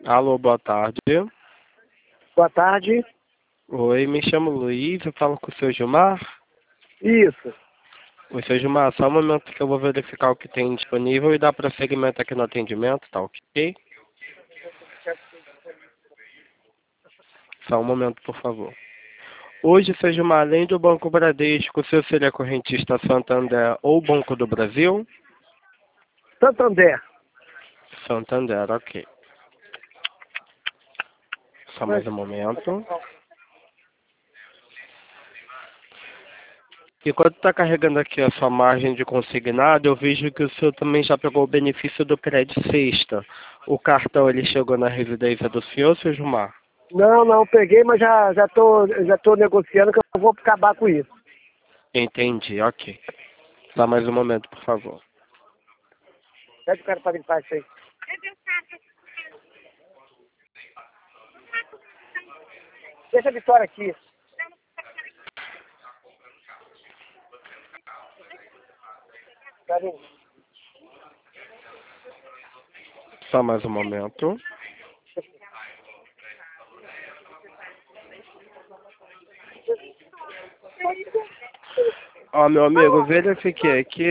Alô, boa tarde. Boa tarde. Oi, me chamo Luiz, eu falo com o seu Gilmar. Isso. Oi, seu Gilmar, só um momento que eu vou verificar o que tem disponível e dar prosseguimento aqui no atendimento, tá ok? Só um momento, por favor. Hoje, seu Gilmar, além do Banco Bradesco, o senhor seria correntista Santander ou Banco do Brasil? Santander. Santander, ok. Só mais um momento. Enquanto está carregando aqui a sua margem de consignado, eu vejo que o senhor também já pegou o benefício do crédito sexta. O cartão ele chegou na residência do senhor, seu Gilmar? Não peguei, mas já tô negociando que eu vou acabar com isso. Entendi, ok. Só mais um momento, por favor. Pede o cara para limpar isso aí. Deixa a Vitória aqui. Carinho. Só mais um momento. Ó, meu amigo, verifiquei aqui.